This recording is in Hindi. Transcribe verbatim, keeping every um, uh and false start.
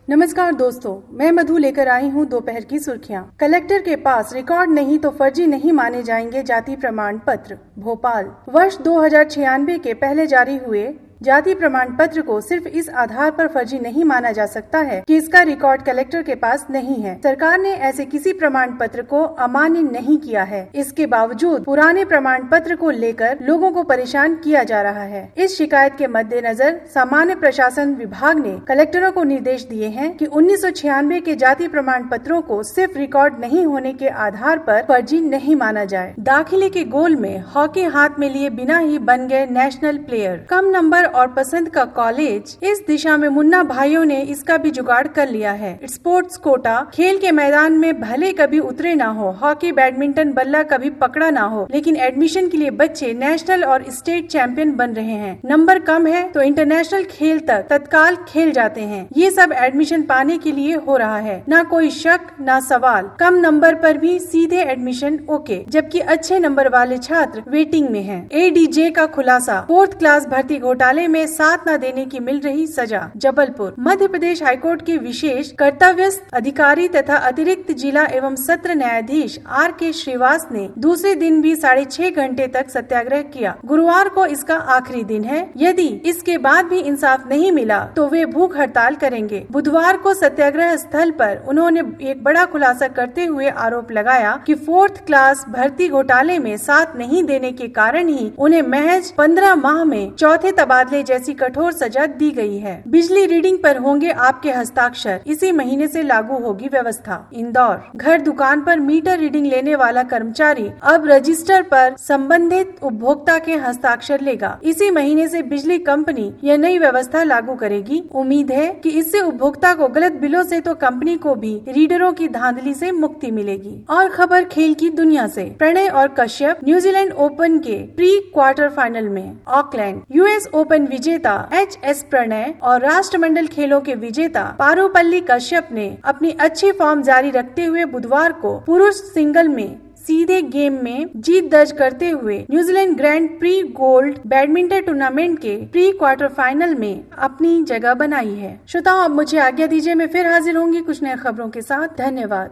नमस्कार दोस्तों, मैं मधु लेकर आई हूँ दोपहर की सुर्खियाँ। कलेक्टर के पास रिकॉर्ड नहीं तो फर्जी नहीं माने जाएंगे जाति प्रमाण पत्र। भोपाल। वर्ष दो हजार छियानवे के पहले जारी हुए जाति प्रमाण पत्र को सिर्फ इस आधार पर फर्जी नहीं माना जा सकता है कि इसका रिकॉर्ड कलेक्टर के पास नहीं है। सरकार ने ऐसे किसी प्रमाण पत्र को अमान्य नहीं किया है। इसके बावजूद पुराने प्रमाण पत्र को लेकर लोगों को परेशान किया जा रहा है। इस शिकायत के मद्देनजर सामान्य प्रशासन विभाग ने कलेक्टरों को निर्देश दिए हैं कि उन्नीस सौ छियानवे के जाति प्रमाण पत्रों को सिर्फ रिकॉर्ड नहीं होने के आधार पर फर्जी नहीं माना जाए। दाखिले के गोल में हॉकी हाथ में लिए बिना ही बन गए नेशनल प्लेयर। कम नंबर और पसंद का कॉलेज, इस दिशा में मुन्ना भाइयों ने इसका भी जुगाड़ कर लिया है। स्पोर्ट्स कोटा, खेल के मैदान में भले कभी उतरे ना हो, हॉकी बैडमिंटन बल्ला कभी पकड़ा ना हो, लेकिन एडमिशन के लिए बच्चे नेशनल और स्टेट चैंपियन बन रहे हैं। नंबर कम है तो इंटरनेशनल खेल तक तत्काल खेल जाते हैं। ये सब एडमिशन पाने के लिए हो रहा है। ना कोई शक ना सवाल, कम नंबर पर भी सीधे एडमिशन ओके, जबकि अच्छे नंबर वाले छात्र वेटिंग में हैं। ए डी जे का खुलासा, फोर्थ क्लास भर्ती घोटाले में साथ न देने की मिल रही सजा। जबलपुर। मध्य प्रदेश हाईकोर्ट के विशेष कर्तव्यस्थ अधिकारी तथा अतिरिक्त जिला एवं सत्र न्यायाधीश आर के श्रीवास ने दूसरे दिन भी साढ़े छह घंटे तक सत्याग्रह किया। गुरुवार को इसका आखिरी दिन है। यदि इसके बाद भी इंसाफ नहीं मिला तो वे भूख हड़ताल करेंगे। बुधवार को सत्याग्रह स्थल पर उन्होंने एक बड़ा खुलासा करते हुए आरोप लगाया कि फोर्थ क्लास भर्ती घोटाले में साथ नहीं देने के कारण ही उन्हें महज पंद्रह माह में चौथे तबादले जैसी कठोर सजा दी गई है। बिजली रीडिंग पर होंगे आपके हस्ताक्षर, इसी महीने से लागू होगी व्यवस्था। इंदौर। घर दुकान पर मीटर रीडिंग लेने वाला कर्मचारी अब रजिस्टर पर संबंधित उपभोक्ता के हस्ताक्षर लेगा। इसी महीने से बिजली कंपनी यह नई व्यवस्था लागू करेगी। उम्मीद है कि इससे उपभोक्ता को गलत बिलों से तो कंपनी को भी रीडरों की धांधली से मुक्ति मिलेगी। और खबर खेल की दुनिया से। प्रणय और कश्यप न्यूजीलैंड ओपन के प्री क्वार्टर फाइनल में। ऑकलैंड। यूएस ओपन विजेता एच एस प्रणय और राष्ट्रमंडल खेलों के विजेता पारुपल्ली कश्यप ने अपनी अच्छी फॉर्म जारी रखते हुए बुधवार को पुरुष सिंगल में सीधे गेम में जीत दर्ज करते हुए New Zealand grand prix gold badminton tournament के प्री क्वार्टर फाइनल में अपनी जगह बनाई है। श्रोताओं, अब मुझे आज्ञा दीजिए, मैं फिर हाजिर होंगी कुछ नई खबरों के साथ। धन्यवाद।